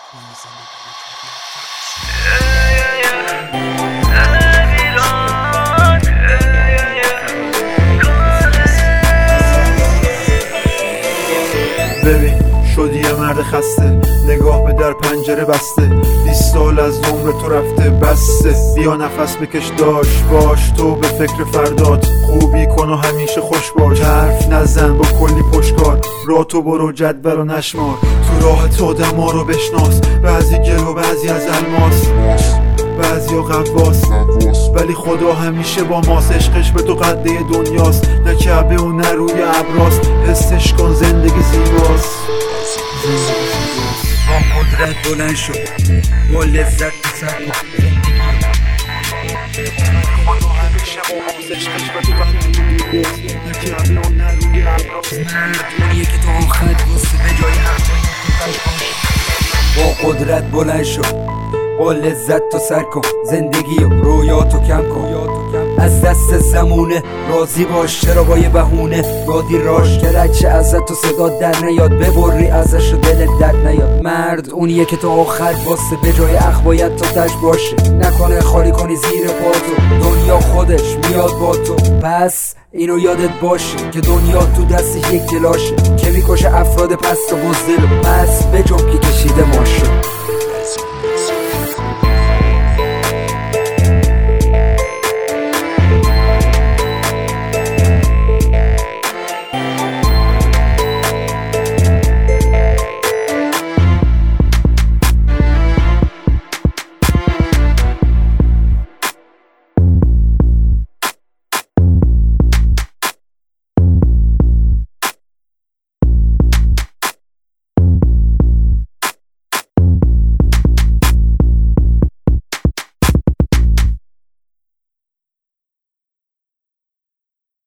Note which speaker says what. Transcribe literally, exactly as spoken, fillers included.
Speaker 1: ببین شدی یه مرد خسته، نگاه به در پنجره بسته، بیست سال از عمر تو رفته بسته. بیا نفس بکش داش باش، تو به فکر فردات، خوبی کن و همیشه خوش باش، حرف نزن با کلی پشتکار، راه تو برو جدول و نشمار، تو راهت آدما رو بشناس، بعضی گل و بعضی از الماس، بعضی ها غواص، ولی خدا همیشه با ماست. عشقش به تو قده دنیاست، نه کعبه و نه روی ابراست، حسش کن زندگی زیباست.
Speaker 2: با قدرت بلند شد، با لذت سر کن،
Speaker 1: خدا همیشه با ماست. عشقش به تو قده دنیاست، نه کعبه و نه روی ابراست.
Speaker 2: مردونیه که تو آخر واسه به جای با قدرت بلند شد، با لذت تو سر کن، زندگی و رویاتو کم کن، از دست زمونه راضی باش، چرا با یه بهونه دادی راش، که رچه ازت تو صدا در نیاد، ببری ازش و دلت در نیاد. مرد اونیه که تو آخر واسه به جای اخ باید تو تش باشه، نکنه خالی کنی زیر پاتو، دنیا خودش میاد با تو. پس اینو یادت باشه که دنیا تو دست یک کلاشه، که میکشه افراد پست و بزدل، پس به جنب که کشیده ماشه.